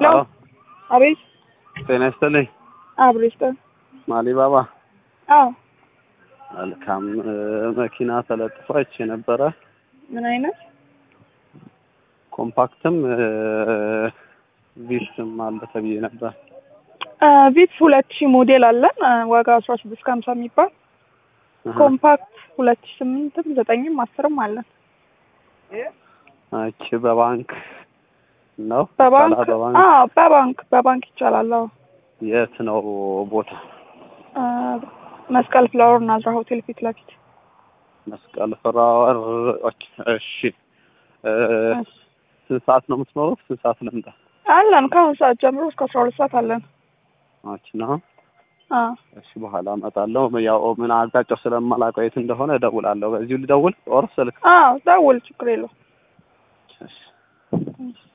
ሄሎ አቤት ጤና ይስጥልኝ። አብሬስተ ማሊባባ አዎ መልካም መኪና ተለጥፎ አይቼ ነበረ። ምን አይነት ኮምፓክትም ቪትም አለ ተብዬ ነበር። ቪትስ 2000 ሞዴል አለን ዋጋ 1650 የሚባል ኮምፓክት 2008ም 9ም 10ም አለን። እቺ በባንክ ነው? በባንክ ይቻላል። አዎ የት ነው ቦታ? መስቀል ፍላወር ናዝራ ሆቴል ፊት ለፊት። መስቀል ፍላወር። እሺ ስንት ሰዓት ነው የምትኖሩት? ስንት ሰዓት ልምጣ? አለን ከአሁን ሰዓት ጀምሮ እስከ 12 ሰዓት አለን። ነው። እሺ በኋላ እመጣለሁ። ያው ምን አቅጣጫው ስለማላውቀው የት እንደሆነ እደውላለሁ። በዚሁ ልደውል ኦር ስልክ? ደውል፣ ችግር የለውም። እሺ